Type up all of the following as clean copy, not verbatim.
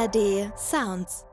ARD Sounds.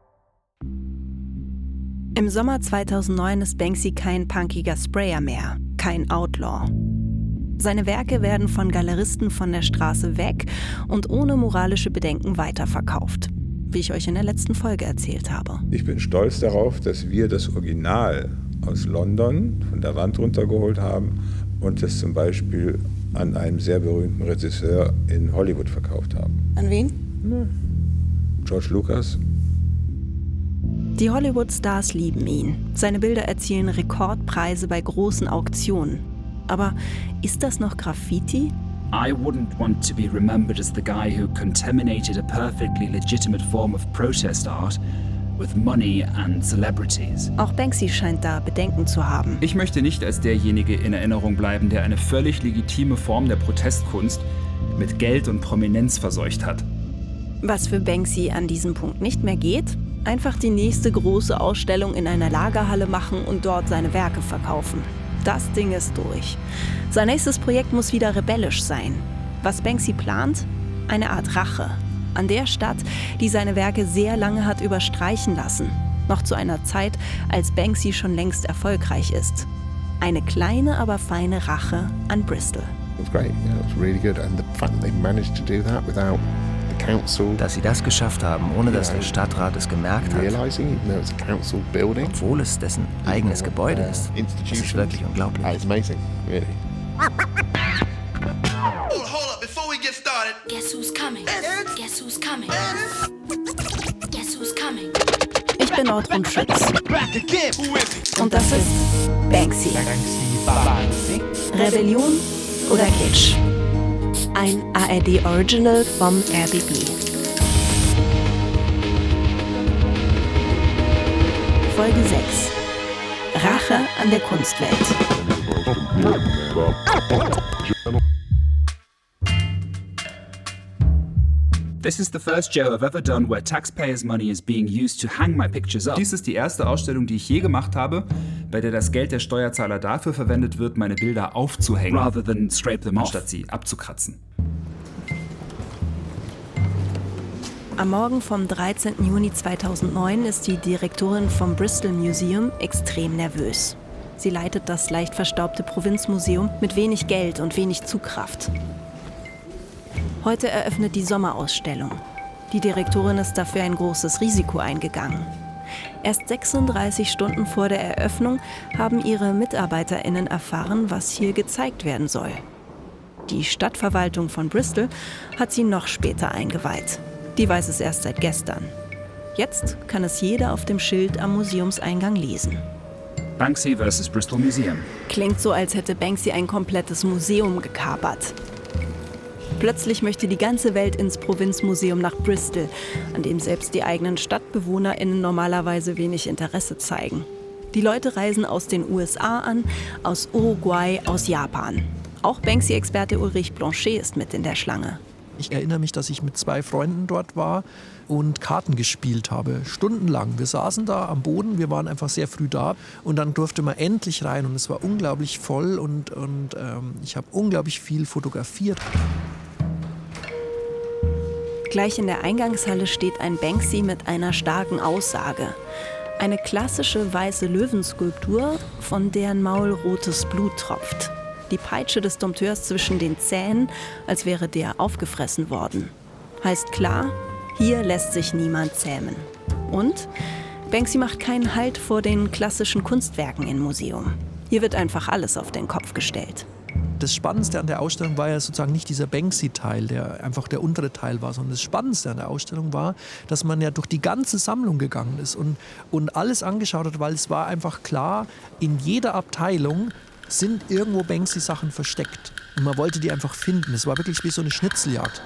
Im Sommer 2009 ist Banksy kein punkiger Sprayer mehr, kein Outlaw. Seine Werke werden von Galeristen von der Straße weg und ohne moralische Bedenken weiterverkauft, wie ich euch in der letzten Folge erzählt habe. Ich bin stolz darauf, dass wir das Original aus London von der Wand runtergeholt haben und das zum Beispiel an einen sehr berühmten Regisseur in Hollywood verkauft haben. An wen? George Lucas. Die Hollywood-Stars lieben ihn. Seine Bilder erzielen Rekordpreise bei großen Auktionen. Aber ist das noch Graffiti? I wouldn't want to be remembered as the guy who contaminated a perfectly legitimate form of protest art with money and celebrities. Auch Banksy scheint da Bedenken zu haben. Ich möchte nicht als derjenige in Erinnerung bleiben, der eine völlig legitime Form der Protestkunst mit Geld und Prominenz verseucht hat. Was für Banksy an diesem Punkt nicht mehr geht? Einfach die nächste große Ausstellung in einer Lagerhalle machen und dort seine Werke verkaufen. Das Ding ist durch. Sein nächstes Projekt muss wieder rebellisch sein. Was Banksy plant? Eine Art Rache. An der Stadt, die seine Werke sehr lange hat überstreichen lassen. Noch zu einer Zeit, als Banksy schon längst erfolgreich ist. Eine kleine, aber feine Rache an Bristol. It was great. You know, it was really good. And the fact that they managed to do that without the council. Dass sie das geschafft haben, ohne dass der Stadtrat es gemerkt hat, Realizing, even though it's a council building, obwohl es dessen eigenes Gebäude ist. Das ist wirklich unglaublich. It's amazing, really. Hold up, before we get started. Guess who's coming? Guess who's coming? Guess who's coming? Ich bin Ortrun Schütz. Und das ist Banksy. Rebellion oder Kitsch? Ein ARD-Original vom RBB. Folge 6. Rache an der Kunstwelt. This is the first show I've ever done where taxpayers' money is being used to hang my pictures up. Dies ist die erste Ausstellung, die ich je gemacht habe, bei der das Geld der Steuerzahler dafür verwendet wird, meine Bilder aufzuhängen, rather than scrape them off, statt sie abzukratzen. Am Morgen vom 13. Juni 2009 ist die Direktorin vom Bristol Museum extrem nervös. Sie leitet das leicht verstaubte Provinzmuseum mit wenig Geld und wenig Zugkraft. Heute eröffnet die Sommerausstellung. Die Direktorin ist dafür ein großes Risiko eingegangen. Erst 36 Stunden vor der Eröffnung haben ihre MitarbeiterInnen erfahren, was hier gezeigt werden soll. Die Stadtverwaltung von Bristol hat sie noch später eingeweiht. Die weiß es erst seit gestern. Jetzt kann es jeder auf dem Schild am Museumseingang lesen. Banksy vs. Bristol Museum. Klingt so, als hätte Banksy ein komplettes Museum gekapert. Plötzlich möchte die ganze Welt ins Provinzmuseum nach Bristol, an dem selbst die eigenen StadtbewohnerInnen normalerweise wenig Interesse zeigen. Die Leute reisen aus den USA an, aus Uruguay, aus Japan. Auch Banksy-Experte Ulrich Blanchet ist mit in der Schlange. Ich erinnere mich, dass ich mit 2 Freunden dort war und Karten gespielt habe, stundenlang. Wir saßen da am Boden, wir waren einfach sehr früh da und dann durfte man endlich rein und es war unglaublich voll und ich habe unglaublich viel fotografiert. Gleich in der Eingangshalle steht ein Banksy mit einer starken Aussage. Eine klassische weiße Löwenskulptur, von deren Maul rotes Blut tropft. Die Peitsche des Dompteurs zwischen den Zähnen, als wäre der aufgefressen worden. Heißt klar, hier lässt sich niemand zähmen. Und Banksy macht keinen Halt vor den klassischen Kunstwerken im Museum. Hier wird einfach alles auf den Kopf gestellt. Das Spannendste an der Ausstellung war ja sozusagen nicht dieser Banksy-Teil, der einfach der untere Teil war, sondern das Spannendste an der Ausstellung war, dass man ja durch die ganze Sammlung gegangen ist und alles angeschaut hat, weil es war einfach klar, in jeder Abteilung sind irgendwo Banksy-Sachen versteckt. Und man wollte die einfach finden. Es war wirklich wie so eine Schnitzeljagd.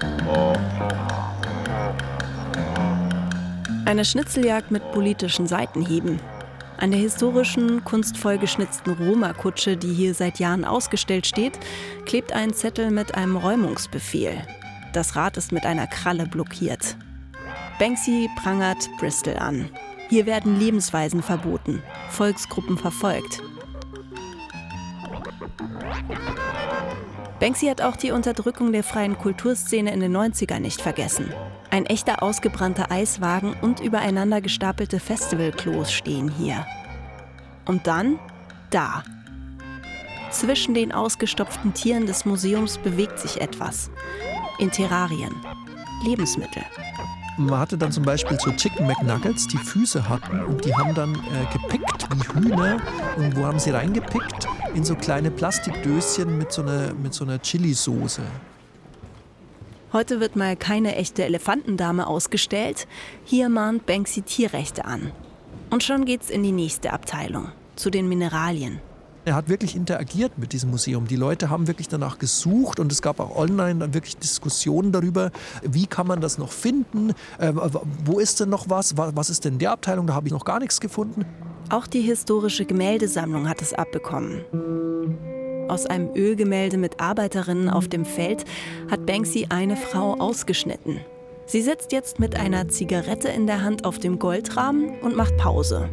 Eine Schnitzeljagd mit politischen Seitenhieben. An der historischen, kunstvoll geschnitzten Roma-Kutsche, die hier seit Jahren ausgestellt steht, klebt ein Zettel mit einem Räumungsbefehl. Das Rad ist mit einer Kralle blockiert. Banksy prangert Bristol an. Hier werden Lebensweisen verboten, Volksgruppen verfolgt. Banksy hat auch die Unterdrückung der freien Kulturszene in den 90ern nicht vergessen. Ein echter ausgebrannter Eiswagen und übereinander gestapelte Festivalklos stehen hier. Und dann da. Zwischen den ausgestopften Tieren des Museums bewegt sich etwas. In Terrarien. Lebensmittel. Man hatte dann zum Beispiel so Chicken McNuggets, die Füße hatten und die haben dann gepickt wie Hühner. Und wo haben sie reingepickt? In so kleine Plastikdöschen mit so einer Chili-Soße. Heute wird mal keine echte Elefantendame ausgestellt. Hier mahnt Banksy Tierrechte an. Und schon geht's in die nächste Abteilung, zu den Mineralien. Er hat wirklich interagiert mit diesem Museum. Die Leute haben wirklich danach gesucht und es gab auch online dann wirklich Diskussionen darüber, wie kann man das noch finden, wo ist denn noch was ist denn in der Abteilung, da habe ich noch gar nichts gefunden. Auch die historische Gemäldesammlung hat es abbekommen. Aus einem Ölgemälde mit Arbeiterinnen auf dem Feld hat Banksy eine Frau ausgeschnitten. Sie sitzt jetzt mit einer Zigarette in der Hand auf dem Goldrahmen und macht Pause.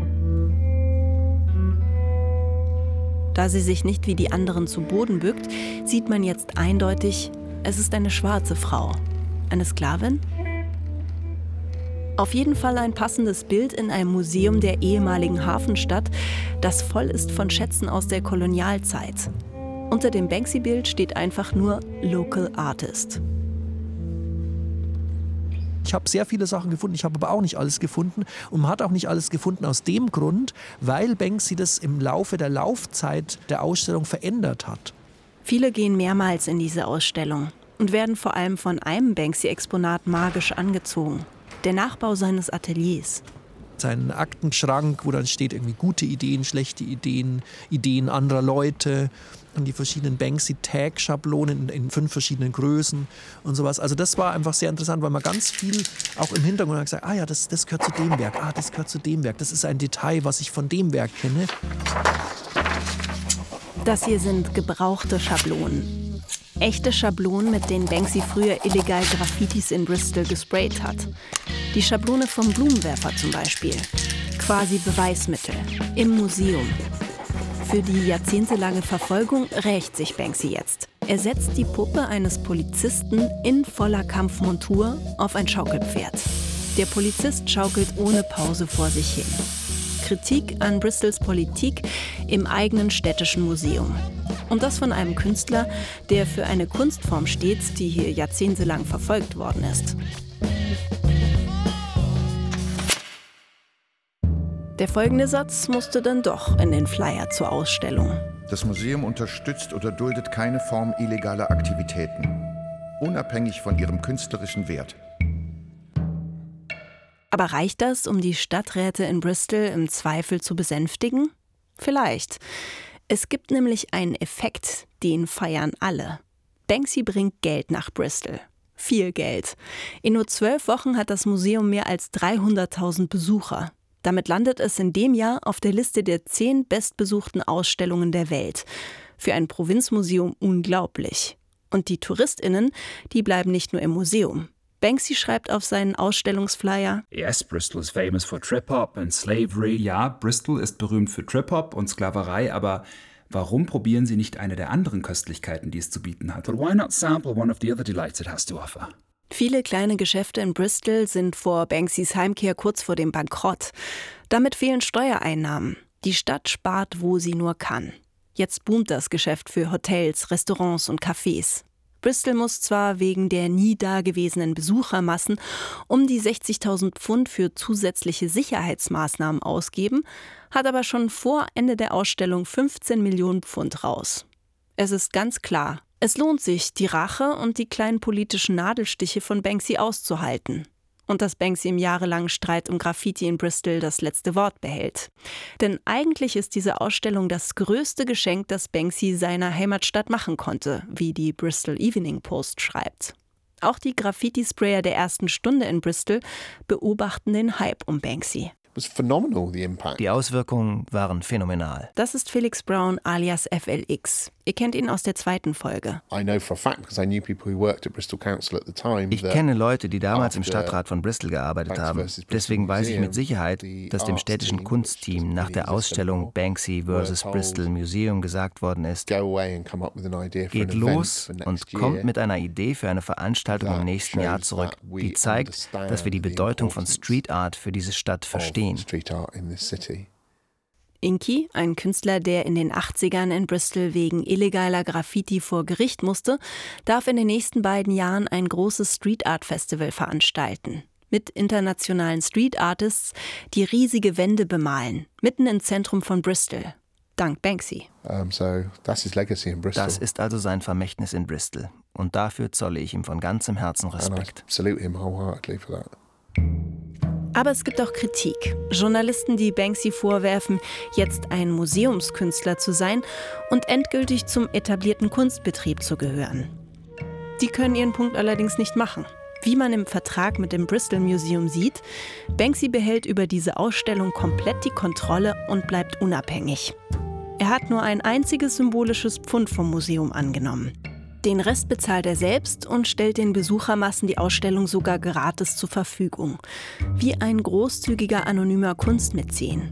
Da sie sich nicht wie die anderen zu Boden bückt, sieht man jetzt eindeutig, es ist eine schwarze Frau. Eine Sklavin? Auf jeden Fall ein passendes Bild in einem Museum der ehemaligen Hafenstadt, das voll ist von Schätzen aus der Kolonialzeit. Unter dem Banksy-Bild steht einfach nur Local Artist. Ich habe sehr viele Sachen gefunden, ich habe aber auch nicht alles gefunden. Und man hat auch nicht alles gefunden aus dem Grund, weil Banksy das im Laufe der Laufzeit der Ausstellung verändert hat. Viele gehen mehrmals in diese Ausstellung und werden vor allem von einem Banksy-Exponat magisch angezogen. Der Nachbau seines Ateliers. Seinen Aktenschrank, wo dann steht irgendwie gute Ideen, schlechte Ideen, Ideen anderer Leute. Und die verschiedenen Banksy-Tag-Schablonen in 5 verschiedenen Größen und sowas. Also das war einfach sehr interessant, weil man ganz viel auch im Hintergrund hat gesagt, ja, das gehört zu dem Werk, das gehört zu dem Werk. Das ist ein Detail, was ich von dem Werk kenne. Das hier sind gebrauchte Schablonen. Echte Schablonen, mit denen Banksy früher illegal Graffitis in Bristol gesprayt hat. Die Schablone vom Blumenwerfer zum Beispiel. Quasi Beweismittel. Im Museum. Für die jahrzehntelange Verfolgung rächt sich Banksy jetzt. Er setzt die Puppe eines Polizisten in voller Kampfmontur auf ein Schaukelpferd. Der Polizist schaukelt ohne Pause vor sich hin. Kritik an Bristols Politik im eigenen städtischen Museum. Und das von einem Künstler, der für eine Kunstform steht, die hier jahrzehntelang verfolgt worden ist. Der folgende Satz musste dann doch in den Flyer zur Ausstellung. Das Museum unterstützt oder duldet keine Form illegaler Aktivitäten, unabhängig von ihrem künstlerischen Wert. Aber reicht das, um die Stadträte in Bristol im Zweifel zu besänftigen? Vielleicht. Es gibt nämlich einen Effekt, den feiern alle. Banksy bringt Geld nach Bristol. Viel Geld. In nur 12 Wochen hat das Museum mehr als 300.000 Besucher. Damit landet es in dem Jahr auf der Liste der 10 bestbesuchten Ausstellungen der Welt. Für ein Provinzmuseum unglaublich. Und die TouristInnen, die bleiben nicht nur im Museum. Banksy schreibt auf seinen Ausstellungsflyer: Yes, Bristol is famous for Trip-Hop and Slavery. Ja, Bristol ist berühmt für Trip-Hop und Sklaverei, aber warum probieren Sie nicht eine der anderen Köstlichkeiten, die es zu bieten hat? But why not sample one of the other delights it has to offer? Viele kleine Geschäfte in Bristol sind vor Banksys Heimkehr kurz vor dem Bankrott. Damit fehlen Steuereinnahmen. Die Stadt spart, wo sie nur kann. Jetzt boomt das Geschäft für Hotels, Restaurants und Cafés. Bristol muss zwar wegen der nie dagewesenen Besuchermassen um die 60.000 Pfund für zusätzliche Sicherheitsmaßnahmen ausgeben, hat aber schon vor Ende der Ausstellung 15 Millionen Pfund raus. Es ist ganz klar, es lohnt sich, die Rache und die kleinen politischen Nadelstiche von Banksy auszuhalten. Und dass Banksy im jahrelangen Streit um Graffiti in Bristol das letzte Wort behält. Denn eigentlich ist diese Ausstellung das größte Geschenk, das Banksy seiner Heimatstadt machen konnte, wie die Bristol Evening Post schreibt. Auch die Graffiti-Sprayer der ersten Stunde in Bristol beobachten den Hype um Banksy. Die Auswirkungen waren phänomenal. Das ist Felix Brown alias FLX. Ihr kennt ihn aus der 2. Folge. Ich kenne Leute, die damals im Stadtrat von Bristol gearbeitet haben. Deswegen weiß ich mit Sicherheit, dass dem städtischen Kunstteam nach der Ausstellung Banksy vs. Bristol Museum gesagt worden ist: Geht los und kommt mit einer Idee für eine Veranstaltung im nächsten Jahr zurück, die zeigt, dass wir die Bedeutung von Street Art für diese Stadt verstehen. Inky, ein Künstler, der in den 80ern in Bristol wegen illegaler Graffiti vor Gericht musste, darf in den nächsten beiden Jahren ein großes Street Art Festival veranstalten. Mit internationalen Street Artists, die riesige Wände bemalen, mitten im Zentrum von Bristol. Dank Banksy. Das ist also sein Vermächtnis in Bristol. Und dafür zolle ich ihm von ganzem Herzen Respekt. Aber es gibt auch Kritik. Journalisten, die Banksy vorwerfen, jetzt ein Museumskünstler zu sein und endgültig zum etablierten Kunstbetrieb zu gehören. Die können ihren Punkt allerdings nicht machen. Wie man im Vertrag mit dem Bristol Museum sieht, Banksy behält über diese Ausstellung komplett die Kontrolle und bleibt unabhängig. Er hat nur ein einziges symbolisches Pfund vom Museum angenommen. Den Rest bezahlt er selbst und stellt den Besuchermassen die Ausstellung sogar gratis zur Verfügung. Wie ein großzügiger anonymer Kunstmäzen.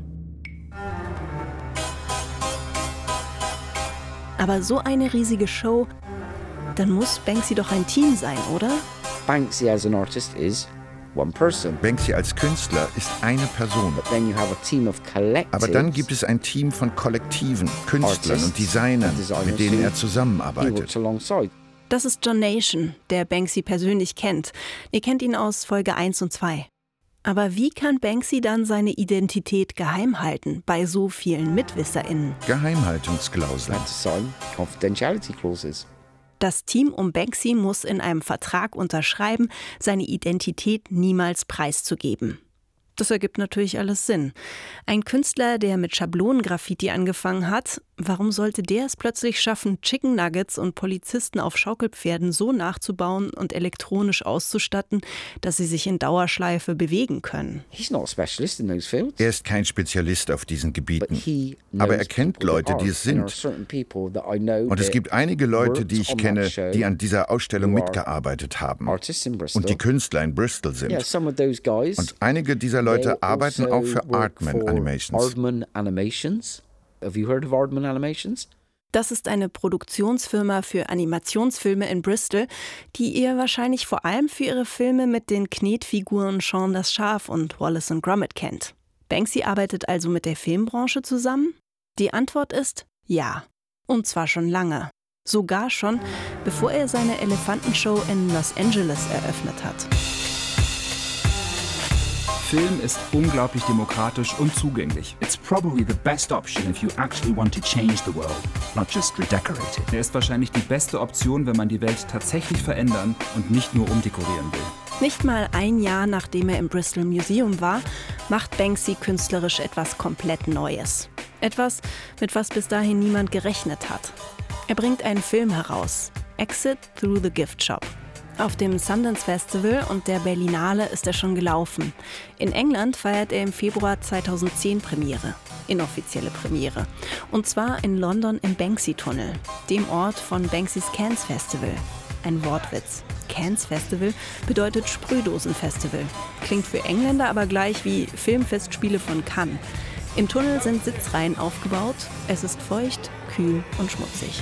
Aber so eine riesige Show, dann muss Banksy doch ein Team sein, oder? Banksy as an artist is one person. Banksy als Künstler ist eine Person. But then you have a team of collectives. Aber dann gibt es ein Team von Kollektiven, Künstlern und Designern, mit denen er zusammenarbeitet. Das ist John Nation, der Banksy persönlich kennt. Ihr kennt ihn aus Folge 1 und 2. Aber wie kann Banksy dann seine Identität geheim halten bei so vielen MitwisserInnen? Geheimhaltungsklauseln. Confidentiality clauses. Das Team um Banksy muss in einem Vertrag unterschreiben, seine Identität niemals preiszugeben. Das ergibt natürlich alles Sinn. Ein Künstler, der mit Schablonengraffiti angefangen hat, warum sollte der es plötzlich schaffen, Chicken Nuggets und Polizisten auf Schaukelpferden so nachzubauen und elektronisch auszustatten, dass sie sich in Dauerschleife bewegen können? Er ist kein Spezialist auf diesen Gebieten, aber er kennt Leute, die es sind. Und es gibt einige Leute, die ich kenne, die an dieser Ausstellung mitgearbeitet haben und die Künstler in Bristol sind. Und einige dieser Leute arbeiten auch für Aardman Animations. Have you heard of Aardman Animations? Das ist eine Produktionsfirma für Animationsfilme in Bristol, die ihr wahrscheinlich vor allem für ihre Filme mit den Knetfiguren Shaun das Schaf und Wallace and Gromit kennt. Banksy arbeitet also mit der Filmbranche zusammen? Die Antwort ist ja. Und zwar schon lange. Sogar schon, bevor er seine Elefantenshow in Los Angeles eröffnet hat. Film ist unglaublich demokratisch und zugänglich. It's probably the best option if you actually want to change the world, not just redecorate it. Er ist wahrscheinlich die beste Option, wenn man die Welt tatsächlich verändern und nicht nur umdekorieren will. Nicht mal ein Jahr nachdem er im Bristol Museum war, macht Banksy künstlerisch etwas komplett Neues. Etwas, mit was bis dahin niemand gerechnet hat. Er bringt einen Film heraus, Exit Through the Gift Shop. Auf dem Sundance Festival und der Berlinale ist er schon gelaufen. In England feiert er im Februar 2010 Premiere, inoffizielle Premiere. Und zwar in London im Banksy-Tunnel, dem Ort von Banksys Cannes Festival. Ein Wortwitz. Cannes Festival bedeutet Sprühdosen-Festival. Klingt für Engländer aber gleich wie Filmfestspiele von Cannes. Im Tunnel sind Sitzreihen aufgebaut. Es ist feucht, kühl und schmutzig.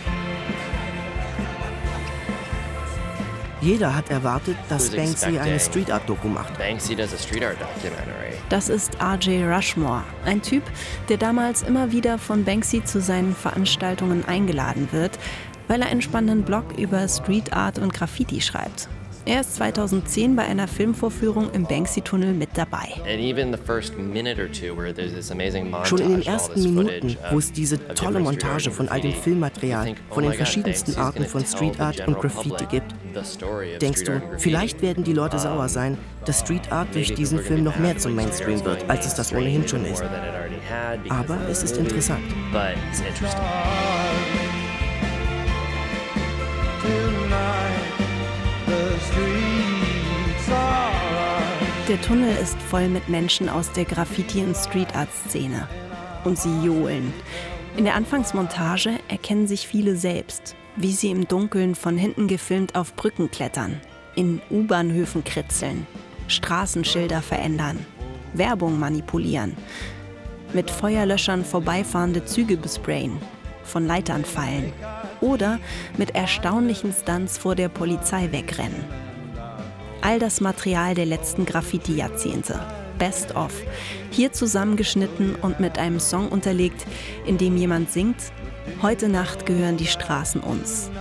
Jeder hat erwartet, dass Banksy eine Street-Art-Doku macht. Das ist R.J. Rushmore, ein Typ, der damals immer wieder von Banksy zu seinen Veranstaltungen eingeladen wird, weil er einen spannenden Blog über Street Art und Graffiti schreibt. Er ist 2010 bei einer Filmvorführung im Banksy-Tunnel mit dabei. Schon in den ersten Minuten, wo es diese tolle Montage von all dem Filmmaterial, von den verschiedensten Arten von Street Art und Graffiti gibt, denkst du, vielleicht werden die Leute sauer sein, dass Street Art durch diesen Film noch mehr zum Mainstream wird, als es das ohnehin schon ist. Aber es ist interessant. Der Tunnel ist voll mit Menschen aus der Graffiti- und Street-Art-Szene. Und sie johlen. In der Anfangsmontage erkennen sich viele selbst, wie sie im Dunkeln von hinten gefilmt auf Brücken klettern, in U-Bahnhöfen kritzeln, Straßenschilder verändern, Werbung manipulieren, mit Feuerlöschern vorbeifahrende Züge besprayen, von Leitern fallen oder mit erstaunlichen Stunts vor der Polizei wegrennen. All das Material der letzten Graffiti-Jahrzehnte. Best of. Hier zusammengeschnitten und mit einem Song unterlegt, in dem jemand singt: Heute Nacht gehören die Straßen uns.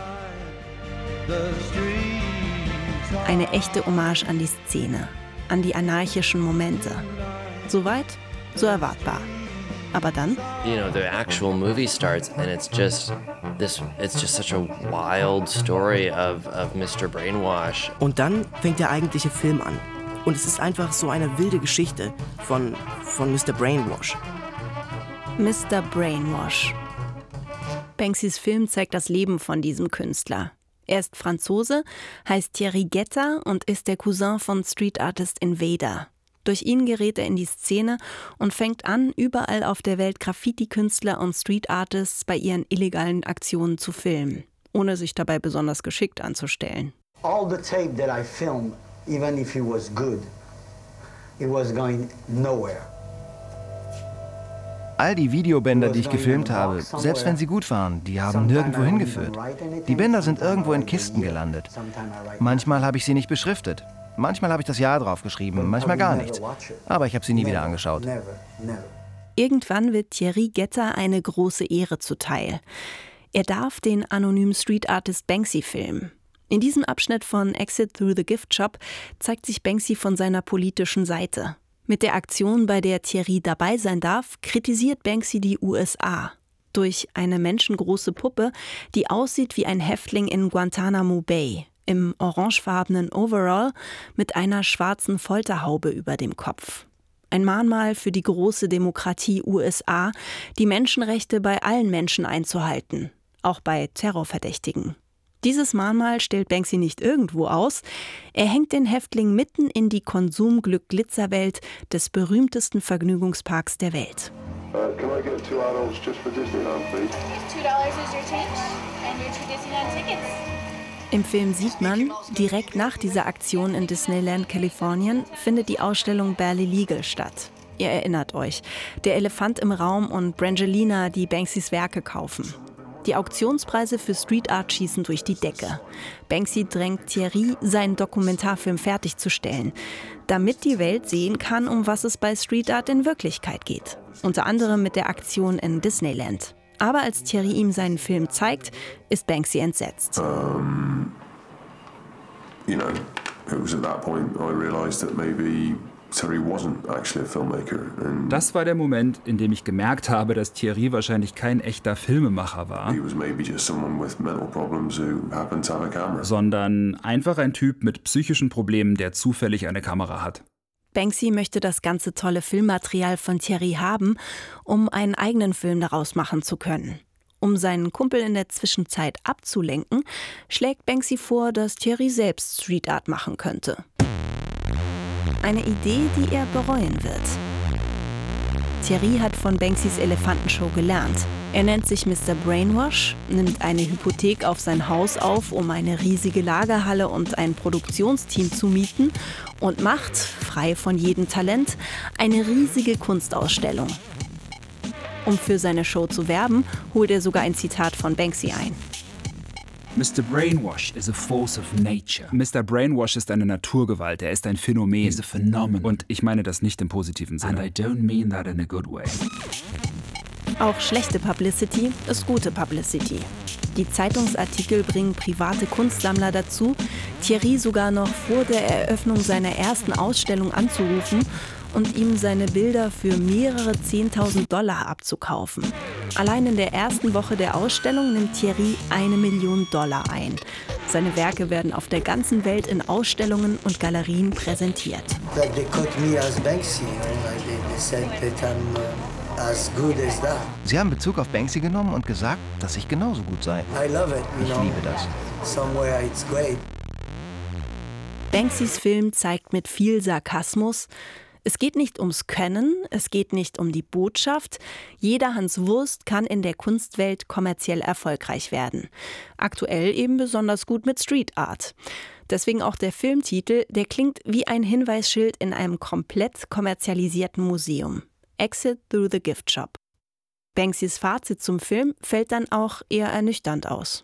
Eine echte Hommage an die Szene, an die anarchischen Momente. Soweit, so erwartbar. Aber dann? The actual movie starts and it's just such a wild story of Mr. Brainwash. Und dann fängt der eigentliche Film an. Und es ist einfach so eine wilde Geschichte von Mr. Brainwash. Mr. Brainwash. Banksys Film zeigt das Leben von diesem Künstler. Er ist Franzose, heißt Thierry Guetta und ist der Cousin von Street Artist Invader. Durch ihn gerät er in die Szene und fängt an, überall auf der Welt Graffiti-Künstler und Street Artists bei ihren illegalen Aktionen zu filmen, ohne sich dabei besonders geschickt anzustellen. All the tape that I filmed, even if it was good, it was going nowhere. All die Videobänder, die ich gefilmt habe, selbst wenn sie gut waren, die haben nirgendwo hingeführt. Die Bänder sind irgendwo in Kisten gelandet. Manchmal habe ich sie nicht beschriftet. Manchmal habe ich das Jahr draufgeschrieben, manchmal gar nichts. Aber ich habe sie nie wieder angeschaut. Irgendwann wird Thierry Guetta eine große Ehre zuteil. Er darf den anonymen Street Artist Banksy filmen. In diesem Abschnitt von Exit Through the Gift Shop zeigt sich Banksy von seiner politischen Seite. Mit der Aktion, bei der Thierry dabei sein darf, kritisiert Banksy die USA. Durch eine menschengroße Puppe, die aussieht wie ein Häftling in Guantanamo Bay, im orangefarbenen Overall mit einer schwarzen Folterhaube über dem Kopf. Ein Mahnmal für die große Demokratie USA, die Menschenrechte bei allen Menschen einzuhalten, auch bei Terrorverdächtigen. Dieses Mahnmal stellt Banksy nicht irgendwo aus, er hängt den Häftling mitten in die Konsum-Glück-Glitzerwelt des berühmtesten Vergnügungsparks der Welt. Can I get 2 adults just for Disneyland, please? $2 is your change and your 2 Disneyland tickets. Im Film sieht man, direkt nach dieser Aktion in Disneyland, Kalifornien, findet die Ausstellung Barely Legal statt. Ihr erinnert euch, der Elefant im Raum und Brangelina, die Banksys Werke kaufen. Die Auktionspreise für Street Art schießen durch die Decke. Banksy drängt Thierry, seinen Dokumentarfilm fertigzustellen, damit die Welt sehen kann, um was es bei Street Art in Wirklichkeit geht. Unter anderem mit der Aktion in Disneyland. Aber als Thierry ihm seinen Film zeigt, ist Banksy entsetzt. It was at that point I realized that maybe Thierry wasn't actually a filmmaker. Das war der Moment, in dem ich gemerkt habe, dass Thierry wahrscheinlich kein echter Filmemacher war, sondern einfach ein Typ mit psychischen Problemen, der zufällig eine Kamera hat. Banksy möchte das ganze tolle Filmmaterial von Thierry haben, um einen eigenen Film daraus machen zu können. Um seinen Kumpel in der Zwischenzeit abzulenken, schlägt Banksy vor, dass Thierry selbst Street Art machen könnte. Eine Idee, die er bereuen wird. Thierry hat von Banksys Elefantenshow gelernt. Er nennt sich Mr. Brainwash, nimmt eine Hypothek auf sein Haus auf, um eine riesige Lagerhalle und ein Produktionsteam zu mieten und macht, frei von jedem Talent, eine riesige Kunstausstellung. Um für seine Show zu werben, holt er sogar ein Zitat von Banksy ein. Mr. Brainwash is a force of nature. Mr. Brainwash ist eine Naturgewalt, er ist ein Phänomen. He's a phenomenon. Und ich meine das nicht im positiven Sinne. And I don't mean that in a good way. Auch schlechte Publicity ist gute Publicity. Die Zeitungsartikel bringen private Kunstsammler dazu, Thierry sogar noch vor der Eröffnung seiner ersten Ausstellung anzurufen und ihm seine Bilder für mehrere 10.000 $ abzukaufen. Allein in der ersten Woche der Ausstellung nimmt Thierry $1 Million ein. Seine Werke werden auf der ganzen Welt in Ausstellungen und Galerien präsentiert. Sie haben Bezug auf Banksy genommen und gesagt, dass ich genauso gut sei. Ich liebe das. Banksys Film zeigt mit viel Sarkasmus, Es geht nicht ums Können, es geht nicht um die Botschaft. Jeder Hans Wurst kann in der Kunstwelt kommerziell erfolgreich werden. Aktuell eben besonders gut mit Street Art. Deswegen auch der Filmtitel, der klingt wie ein Hinweisschild in einem komplett kommerzialisierten Museum. Exit through the gift shop. Banksys Fazit zum Film fällt dann auch eher ernüchternd aus.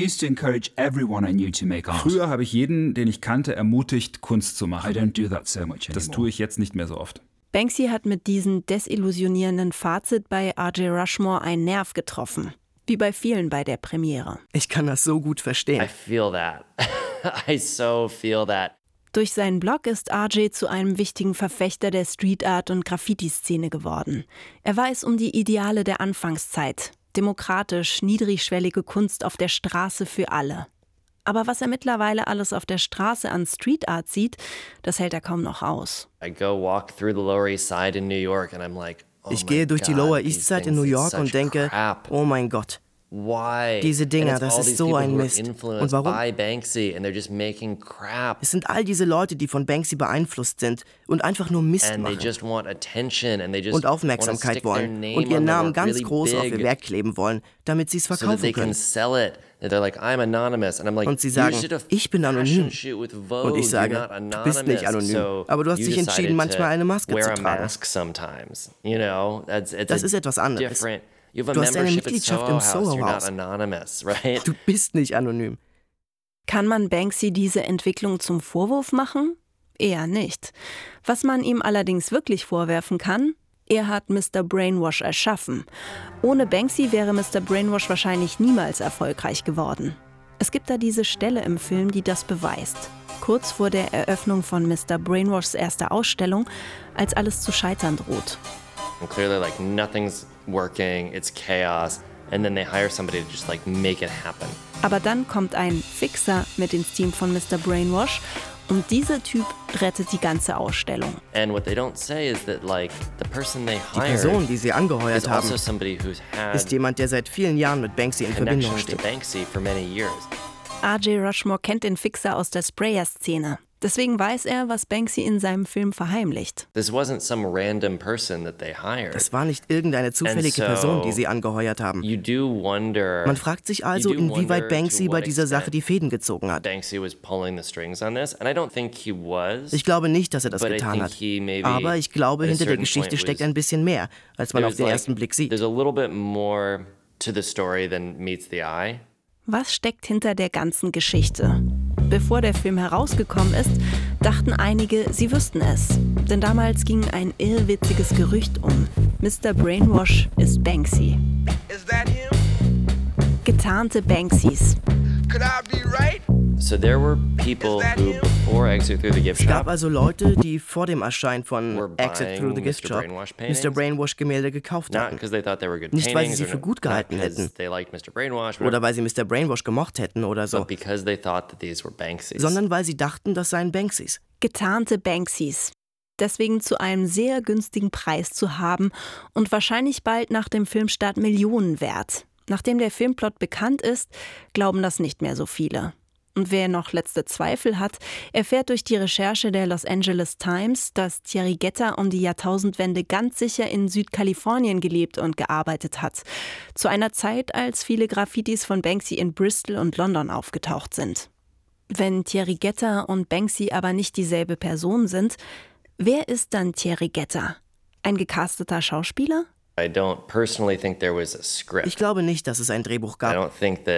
Früher habe ich jeden, den ich kannte, ermutigt, Kunst zu machen. Das tue ich jetzt nicht mehr so oft. Banksy hat mit diesem desillusionierenden Fazit bei R.J. Rushmore einen Nerv getroffen. Wie bei vielen bei der Premiere. Ich kann das so gut verstehen. I feel that. I so feel that. Durch seinen Blog ist R.J. zu einem wichtigen Verfechter der Street Art und Graffiti-Szene geworden. Er weiß um die Ideale der Anfangszeit. Demokratisch, niedrigschwellige Kunst auf der Straße für alle. Aber was er mittlerweile alles auf der Straße an Street Art sieht, das hält er kaum noch aus. Ich gehe durch die Lower East Side in New York und denke, oh mein Gott. Diese Dinger, das ist so ein Mist. Und warum? Es sind all diese Leute, die von Banksy beeinflusst sind und einfach nur Mist machen. Und Aufmerksamkeit wollen und ihren Namen ganz groß auf ihr Werk kleben wollen, damit sie es verkaufen können. Und sie sagen, ich bin anonym. Und ich sage, du bist nicht anonym, aber du hast dich entschieden, manchmal eine Maske zu tragen. Das ist etwas anderes. Du hast eine Mitgliedschaft im Soho-Haus. Du bist nicht anonym. Kann man Banksy diese Entwicklung zum Vorwurf machen? Eher nicht. Was man ihm allerdings wirklich vorwerfen kann, er hat Mr. Brainwash erschaffen. Ohne Banksy wäre Mr. Brainwash wahrscheinlich niemals erfolgreich geworden. Es gibt da diese Stelle im Film, die das beweist. Kurz vor der Eröffnung von Mr. Brainwashs erster Ausstellung, als alles zu scheitern droht. And clearly, like, nothing's working, it's chaos, and then they hire somebody to just, like, make it happen. Aber dann kommt ein Fixer mit ins Team von Mr. Brainwash und dieser Typ rettet die ganze Ausstellung. And what they don't say is that, like, the person they hired, die Person, die sie angeheuert haben, ist jemand, der seit vielen Jahren mit Banksy in Verbindung steht. R.J. Rushmore kennt den Fixer aus der Sprayer-Szene. Deswegen weiß er, was Banksy in seinem Film verheimlicht. Das war nicht irgendeine zufällige Person, die sie angeheuert haben. Man fragt sich also, inwieweit Banksy bei dieser Sache die Fäden gezogen hat. Ich glaube nicht, dass er das getan hat. Aber ich glaube, hinter der Geschichte steckt ein bisschen mehr, als man auf den ersten Blick sieht. Was steckt hinter der ganzen Geschichte? Bevor der Film herausgekommen ist, dachten einige, sie wüssten es. Denn damals ging ein irrwitziges Gerücht um. Mr. Brainwash ist Banksy. Getarnte Banksys. So there were people who, before Exit Through the Gift Shop, es gab also Leute, die vor dem Erscheinen von Exit Through the Gift Shop Mr. Brainwash Gemälde gekauft hatten. Nicht, weil sie sie für gut gehalten hätten oder weil sie Mr. Brainwash gemocht hätten oder so, sondern weil sie dachten, das seien Banksys. Getarnte Banksys. Deswegen zu einem sehr günstigen Preis zu haben und wahrscheinlich bald nach dem Filmstart Millionen wert. Nachdem der Filmplot bekannt ist, glauben das nicht mehr so viele. Und wer noch letzte Zweifel hat, erfährt durch die Recherche der Los Angeles Times, dass Thierry Guetta um die Jahrtausendwende ganz sicher in Südkalifornien gelebt und gearbeitet hat. Zu einer Zeit, als viele Graffitis von Banksy in Bristol und London aufgetaucht sind. Wenn Thierry Guetta und Banksy aber nicht dieselbe Person sind, wer ist dann Thierry Guetta? Ein gecasteter Schauspieler? Ich glaube nicht, dass es ein Drehbuch gab.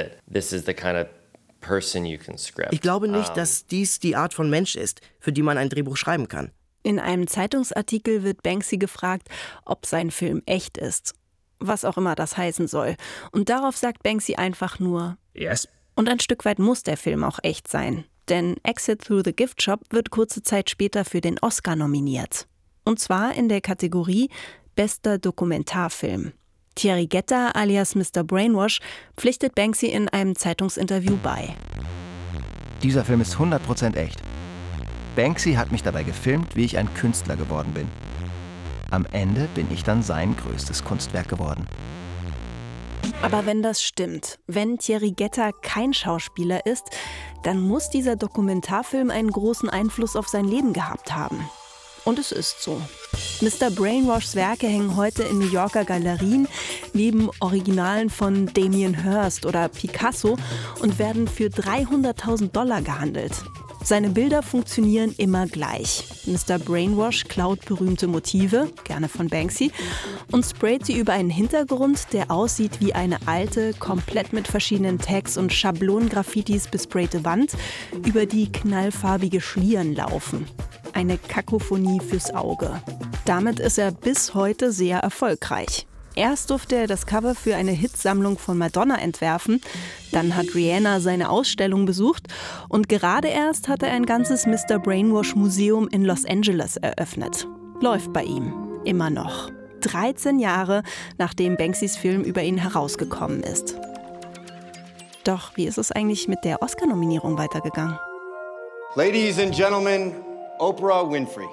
Ich glaube nicht, dass dies die Art von Mensch ist, für die man ein Drehbuch schreiben kann. In einem Zeitungsartikel wird Banksy gefragt, ob sein Film echt ist. Was auch immer das heißen soll. Und darauf sagt Banksy einfach nur Yes. Und ein Stück weit muss der Film auch echt sein. Denn Exit Through the Gift Shop wird kurze Zeit später für den Oscar nominiert. Und zwar in der Kategorie Bester Dokumentarfilm. Thierry Guetta alias Mr. Brainwash pflichtet Banksy in einem Zeitungsinterview bei. Dieser Film ist 100% echt. Banksy hat mich dabei gefilmt, wie ich ein Künstler geworden bin. Am Ende bin ich dann sein größtes Kunstwerk geworden. Aber wenn das stimmt, wenn Thierry Guetta kein Schauspieler ist, dann muss dieser Dokumentarfilm einen großen Einfluss auf sein Leben gehabt haben. Und es ist so. Mr. Brainwashs Werke hängen heute in New Yorker Galerien neben Originalen von Damien Hirst oder Picasso und werden für $300.000 gehandelt. Seine Bilder funktionieren immer gleich. Mr. Brainwash klaut berühmte Motive, gerne von Banksy, und sprayt sie über einen Hintergrund, der aussieht wie eine alte, komplett mit verschiedenen Tags und Schablonen-Graffitis besprayte Wand, über die knallfarbige Schlieren laufen. Eine Kakophonie fürs Auge. Damit ist er bis heute sehr erfolgreich. Erst durfte er das Cover für eine Hitsammlung von Madonna entwerfen, dann hat Rihanna seine Ausstellung besucht und gerade erst hat er ein ganzes Mr. Brainwash Museum in Los Angeles eröffnet. Läuft bei ihm. Immer noch. 13 Jahre, nachdem Banksys Film über ihn herausgekommen ist. Doch wie ist es eigentlich mit der Oscar-Nominierung weitergegangen? Ladies and Gentlemen, Oprah Winfrey.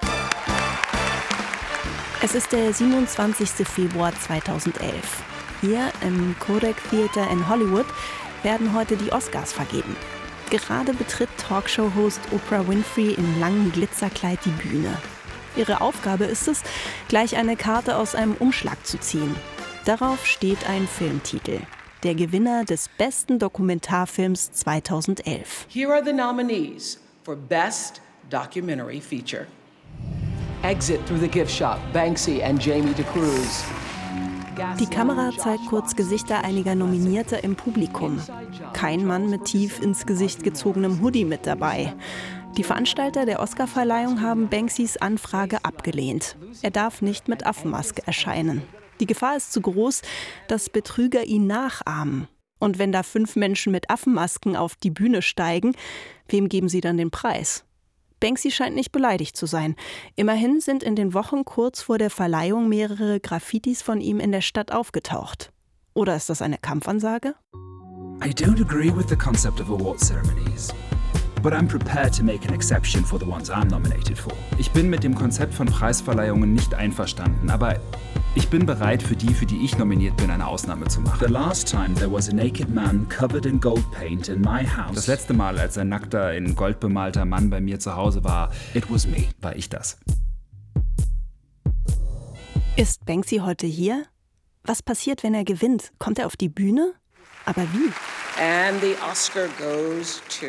Es ist der 27. Februar 2011. Hier im Kodak Theater in Hollywood werden heute die Oscars vergeben. Gerade betritt Talkshow-Host Oprah Winfrey in langem Glitzerkleid die Bühne. Ihre Aufgabe ist es, gleich eine Karte aus einem Umschlag zu ziehen. Darauf steht ein Filmtitel. Der Gewinner des besten Dokumentarfilms 2011. Here are the nominees for Best Documentary Feature. Exit through the gift shop, Banksy and Jamie DeCruz. Die Kamera zeigt kurz Gesichter einiger Nominierter im Publikum. Kein Mann mit tief ins Gesicht gezogenem Hoodie mit dabei. Die Veranstalter der Oscarverleihung haben Banksys Anfrage abgelehnt. Er darf nicht mit Affenmaske erscheinen. Die Gefahr ist zu groß, dass Betrüger ihn nachahmen. Und wenn da 5 Menschen mit Affenmasken auf die Bühne steigen, wem geben sie dann den Preis? Banksy scheint nicht beleidigt zu sein. Immerhin sind in den Wochen kurz vor der Verleihung mehrere Graffitis von ihm in der Stadt aufgetaucht. Oder ist das eine Kampfansage? I don't agree with the concept of award ceremonies. But I'm prepared to make an exception for the ones I'm nominated for. Ich bin mit dem Konzept von Preisverleihungen nicht einverstanden, aber ich bin bereit, für die ich nominiert bin, eine Ausnahme zu machen. The last time there was a naked man covered in gold paint in my house. Das letzte Mal, als ein nackter, in Gold bemalter Mann bei mir zu Hause war, it was me, war ich das. Ist Banksy heute hier? Was passiert, wenn er gewinnt? Kommt er auf die Bühne? Aber wie? And the Oscar goes to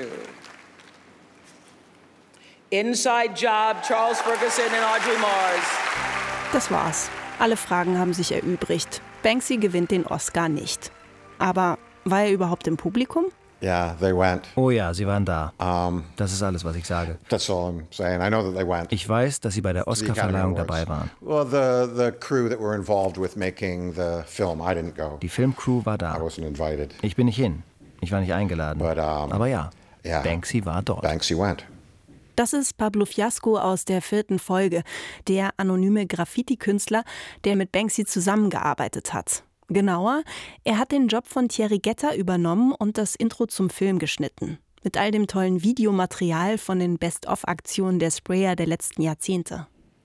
Inside Job, Charles Ferguson and Audrey Mars. Das war's. Alle Fragen haben sich erübrigt. Banksy gewinnt den Oscar nicht. Aber war er überhaupt im Publikum? Yeah, they went. Oh ja, sie waren da. Das ist alles, was ich sage. That's all I'm saying. I know that they went. Ich weiß, dass sie bei der Oscarverleihung dabei waren. Well, the crew that were involved with making the film, I didn't go. Die Filmcrew war da. I wasn't invited. Ich bin nicht hin. Ich war nicht eingeladen. But, aber ja, Banksy war dort. Banksy went. Das ist Pablo Fiasco aus der 4. Folge, der anonyme Graffiti-Künstler, der mit Banksy zusammengearbeitet hat. Genauer, er hat den Job von Thierry Guetta übernommen und das Intro zum Film geschnitten. Mit all dem tollen Videomaterial von den Best-of-Aktionen der Sprayer der letzten Jahrzehnte.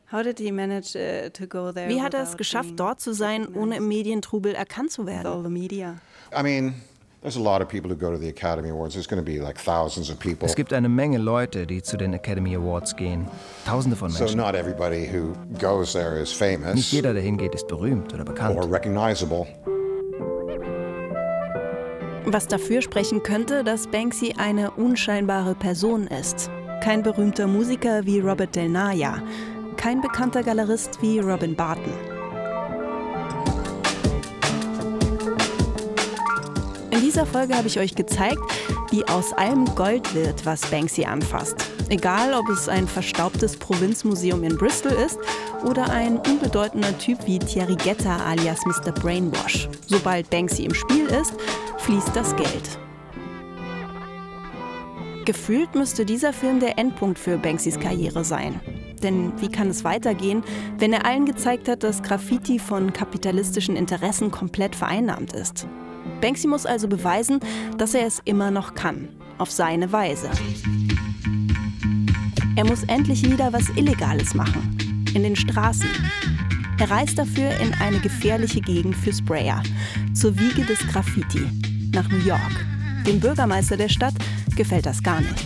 Wie hat er es geschafft, dort zu sein, ohne im Medientrubel erkannt zu werden? I mean, there's a lot of people who go to the Academy Awards. There's going to be like thousands of people. Es gibt eine Menge Leute, die zu den Academy Awards gehen. Tausende von Menschen. So not everybody who goes there is famous. Nicht jeder, der hingeht, ist berühmt oder bekannt. Or recognizable. Was dafür sprechen könnte, dass Banksy eine unscheinbare Person ist. Kein berühmter Musiker wie Robert Del Naya. Kein bekannter Galerist wie Robin Barton. In dieser Folge habe ich euch gezeigt, wie aus allem Gold wird, was Banksy anfasst. Egal, ob es ein verstaubtes Provinzmuseum in Bristol ist oder ein unbedeutender Typ wie Thierry Guetta alias Mr. Brainwash. Sobald Banksy im Spiel ist, fließt das Geld. Gefühlt müsste dieser Film der Endpunkt für Banksys Karriere sein. Denn wie kann es weitergehen, wenn er allen gezeigt hat, dass Graffiti von kapitalistischen Interessen komplett vereinnahmt ist? Banksy muss also beweisen, dass er es immer noch kann, auf seine Weise. Er muss endlich wieder was Illegales machen, in den Straßen. Er reist dafür in eine gefährliche Gegend für Sprayer, zur Wiege des Graffiti, nach New York. Den Bürgermeister der Stadt gefällt das gar nicht.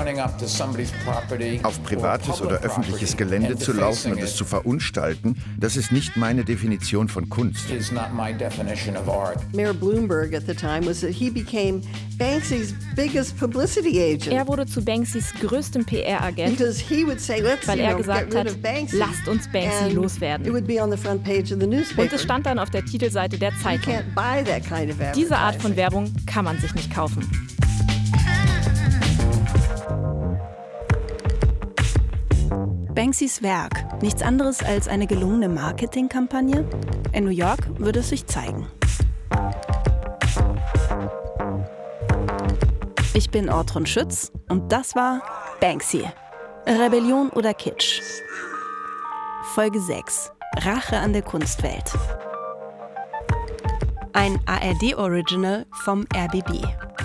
Auf privates oder öffentliches Gelände zu laufen und es zu verunstalten, das ist nicht meine Definition von Kunst. Mayor Bloomberg at the time was that he became Banksy's biggest publicity agent. Er wurde zu Banksys größtem PR-Agent, weil er gesagt hat, lasst uns Banksy loswerden. Und es stand dann auf der Titelseite der Zeitung. Diese Art von Werbung kann man sich nicht kaufen. Banksys Werk, nichts anderes als eine gelungene Marketingkampagne? In New York würde es sich zeigen. Ich bin Ortrun Schütz und das war Banksy. Rebellion oder Kitsch? Folge 6. Rache an der Kunstwelt. Ein ARD-Original vom RBB.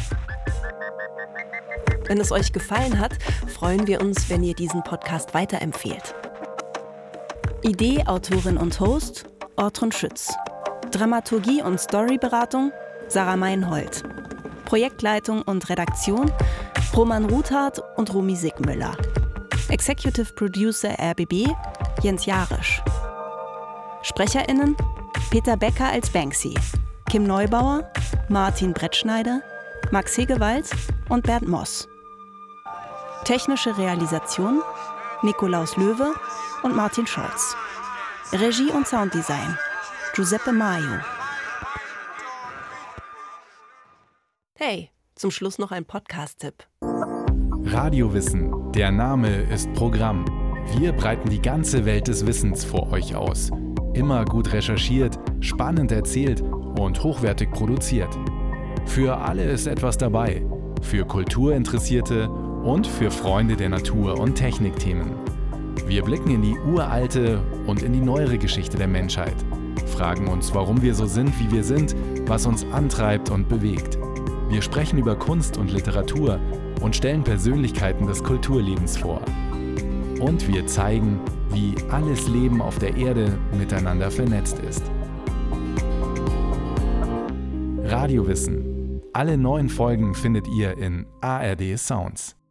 Wenn es euch gefallen hat, freuen wir uns, wenn ihr diesen Podcast weiterempfehlt. Idee, Autorin und Host, Ortrun Schütz. Dramaturgie und Storyberatung, Sarah Meinhold. Projektleitung und Redaktion, Roman Ruthardt und Romy Sigmüller. Executive Producer RBB, Jens Jarisch. SprecherInnen, Peter Becker als Banksy, Kim Neubauer, Martin Brettschneider, Max Hegewald und Bernd Moss. Technische Realisation, Nikolaus Löwe und Martin Scholz. Regie und Sounddesign, Giuseppe Maio. Hey, zum Schluss noch ein Podcast-Tipp. Radiowissen, der Name ist Programm. Wir breiten die ganze Welt des Wissens vor euch aus. Immer gut recherchiert, spannend erzählt und hochwertig produziert. Für alle ist etwas dabei. Für Kulturinteressierte und für Freunde der Natur- und Technikthemen. Wir blicken in die uralte und in die neuere Geschichte der Menschheit. Fragen uns, warum wir so sind, wie wir sind, was uns antreibt und bewegt. Wir sprechen über Kunst und Literatur und stellen Persönlichkeiten des Kulturlebens vor. Und wir zeigen, wie alles Leben auf der Erde miteinander vernetzt ist. Radiowissen. Alle neuen Folgen findet ihr in ARD Sounds.